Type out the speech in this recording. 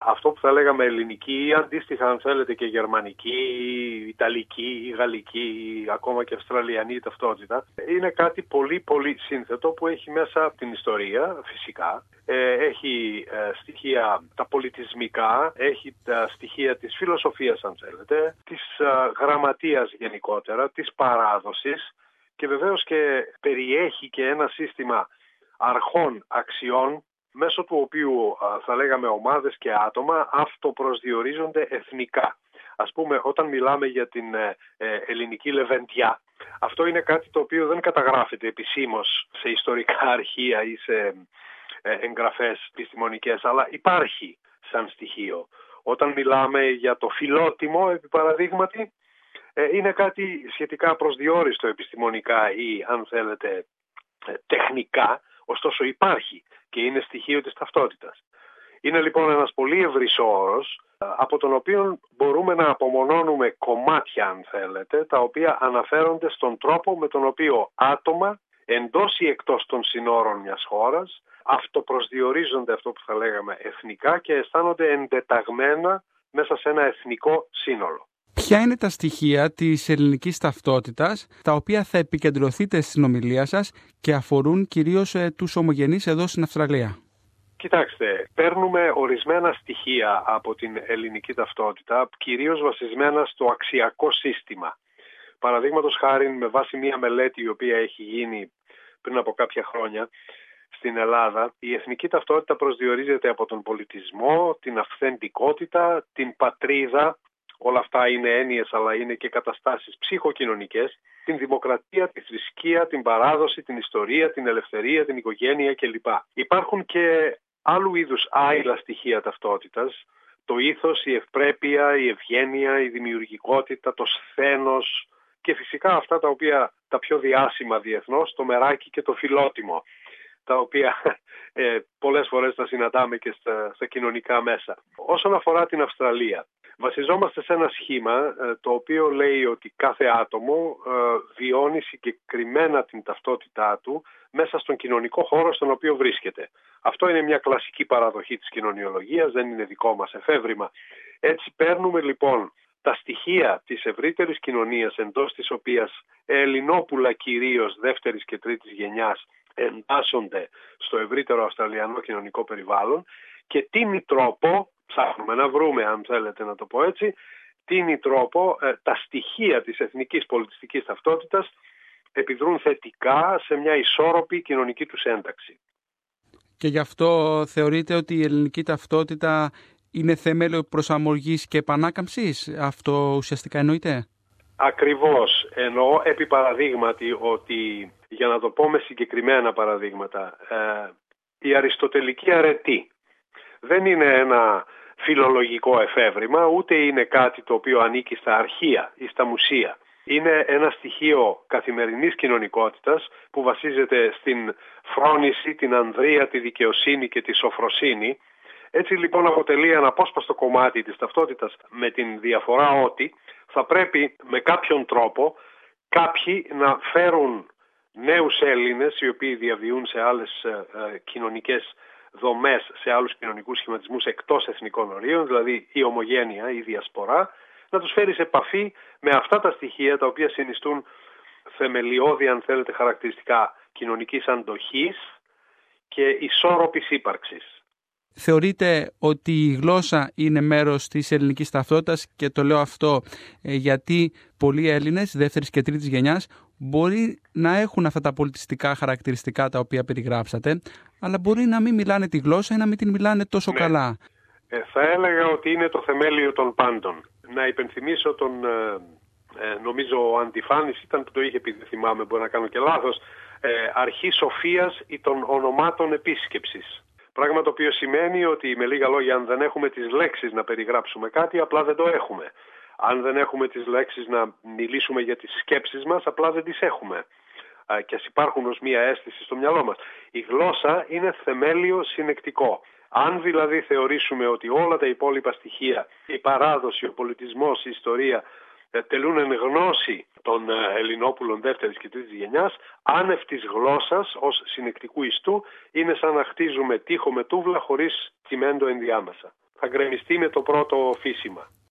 Αυτό που θα λέγαμε ελληνική ή αντίστοιχα αν θέλετε και γερμανική, ιταλική, γαλλική, ακόμα και αυστραλιανή ταυτότητα, είναι κάτι πολύ πολύ σύνθετο που έχει μέσα την ιστορία φυσικά, έχει στοιχεία τα πολιτισμικά, έχει τα στοιχεία της φιλοσοφίας αν θέλετε, της γραμματείας γενικότερα, της παράδοσης και βεβαίως και περιέχει και ένα σύστημα αρχών αξιών μέσω του οποίου θα λέγαμε ομάδες και άτομα αυτοπροσδιορίζονται εθνικά. Ας πούμε όταν μιλάμε για την ελληνική λεβεντιά, αυτό είναι κάτι το οποίο δεν καταγράφεται επισήμως σε ιστορικά αρχεία ή σε εγγραφές επιστημονικές, αλλά υπάρχει σαν στοιχείο. Όταν μιλάμε για το φιλότιμο, επί παραδείγματι, είναι κάτι σχετικά προσδιορίστο επιστημονικά ή αν θέλετε τεχνικά, ωστόσο υπάρχει και είναι στοιχείο της ταυτότητας. Είναι λοιπόν ένας πολύ ευρύς όρος από τον οποίο μπορούμε να απομονώνουμε κομμάτια αν θέλετε, τα οποία αναφέρονται στον τρόπο με τον οποίο άτομα εντός ή εκτός των συνόρων μιας χώρας αυτοπροσδιορίζονται αυτό που θα λέγαμε εθνικά και αισθάνονται εντεταγμένα μέσα σε ένα εθνικό σύνολο. Ποια είναι τα στοιχεία της ελληνικής ταυτότητας τα οποία θα επικεντρωθείτε στην ομιλία σας και αφορούν κυρίως τους ομογενείς εδώ στην Αυστραλία? Κοιτάξτε, παίρνουμε ορισμένα στοιχεία από την ελληνική ταυτότητα, κυρίως βασισμένα στο αξιακό σύστημα. Παραδείγματος χάρη, με βάση μια μελέτη η οποία έχει γίνει πριν από κάποια χρόνια στην Ελλάδα, η εθνική ταυτότητα προσδιορίζεται από τον πολιτισμό, την αυθεντικότητα, την πατρίδα. Όλα αυτά είναι έννοιες αλλά είναι και καταστάσεις ψυχοκοινωνικές, την δημοκρατία, τη θρησκεία, την παράδοση, την ιστορία, την ελευθερία, την οικογένεια κλπ. Υπάρχουν και άλλου είδους άειλα στοιχεία ταυτότητας, το ήθος, η ευπρέπεια, η ευγένεια, η δημιουργικότητα, το σθένος και φυσικά αυτά τα οποία τα πιο διάσημα διεθνώς, το μεράκι και το φιλότιμο, τα οποία πολλές φορές τα συναντάμε και στα κοινωνικά μέσα. Όσον αφορά την Αυστραλία, βασιζόμαστε σε ένα σχήμα το οποίο λέει ότι κάθε άτομο βιώνει συγκεκριμένα την ταυτότητά του μέσα στον κοινωνικό χώρο στον οποίο βρίσκεται. Αυτό είναι μια κλασική παραδοχή της κοινωνιολογίας, δεν είναι δικό μας εφεύρημα. Έτσι παίρνουμε λοιπόν τα στοιχεία της ευρύτερης κοινωνίας εντός της οποίας ελληνόπουλα κυρίως δεύτερης και τρίτης γενιάς εντάσσονται στο ευρύτερο αυστραλιανό κοινωνικό περιβάλλον και τίνει τρόπο, ψάχνουμε να βρούμε αν θέλετε να το πω έτσι, τίνει τρόπο τα στοιχεία της εθνικής πολιτιστικής ταυτότητας επιδρούν θετικά σε μια ισόρροπη κοινωνική τους ένταξη. Και γι' αυτό θεωρείτε ότι η ελληνική ταυτότητα είναι θεμέλιο προσαρμογής και επανάκαμψης? Αυτό ουσιαστικά εννοείται? Ακριβώς. Εννοώ επί παραδείγματι ότι, για να το πω με συγκεκριμένα παραδείγματα, η αριστοτελική αρετή δεν είναι ένα φιλολογικό εφεύρημα, ούτε είναι κάτι το οποίο ανήκει στα αρχεία ή στα μουσεία. Είναι ένα στοιχείο καθημερινής κοινωνικότητας που βασίζεται στην φρόνηση, την ανδρεία, τη δικαιοσύνη και τη σοφροσύνη. Έτσι λοιπόν αποτελεί αναπόσπαστο κομμάτι της ταυτότητας, με την διαφορά ότι θα πρέπει με κάποιον τρόπο κάποιοι να φέρουν νέους Έλληνες οι οποίοι διαβιούν σε άλλες κοινωνικές δομές, σε άλλους κοινωνικούς σχηματισμούς εκτός εθνικών ορίων, δηλαδή η ομογένεια, η διασπορά, να τους φέρει σε επαφή με αυτά τα στοιχεία τα οποία συνιστούν θεμελιώδη, αν θέλετε, χαρακτηριστικά κοινωνικής αντοχής και ισόρροπης ύπαρξης. Θεωρείτε ότι η γλώσσα είναι μέρος της ελληνικής ταυτότητας, και το λέω αυτό γιατί πολλοί Έλληνες δεύτερης και τρίτης γενιάς μπορεί να έχουν αυτά τα πολιτιστικά χαρακτηριστικά τα οποία περιγράψατε, αλλά μπορεί να μην μιλάνε τη γλώσσα ή να μην την μιλάνε τόσο καλά. Θα έλεγα ότι είναι το θεμέλιο των πάντων. Να υπενθυμίσω τον, νομίζω ο Αντιφάνης ήταν που το είχε πει, δεν θυμάμαι, μπορεί να κάνω και λάθος, αρχή σοφίας ή των ονομάτων επίσκεψης. Πράγμα το οποίο σημαίνει ότι με λίγα λόγια, αν δεν έχουμε τις λέξεις να περιγράψουμε κάτι, απλά δεν το έχουμε. Αν δεν έχουμε τις λέξεις να μιλήσουμε για τις σκέψεις μας, απλά δεν τις έχουμε. Και ας υπάρχουν ως μία αίσθηση στο μυαλό μας. Η γλώσσα είναι θεμέλιο συνεκτικό. Αν δηλαδή θεωρήσουμε ότι όλα τα υπόλοιπα στοιχεία, η παράδοση, ο πολιτισμός, η ιστορία, τελούν εν γνώση των Ελληνόπουλων δεύτερης και τρίτης γενιάς, άνευ της γλώσσας ως συνεκτικού ιστού είναι σαν να χτίζουμε τοίχο με τούβλα χωρίς τσιμέντο ενδιάμεσα. θα γκρεμιστεί με το πρώτο φύσιμα.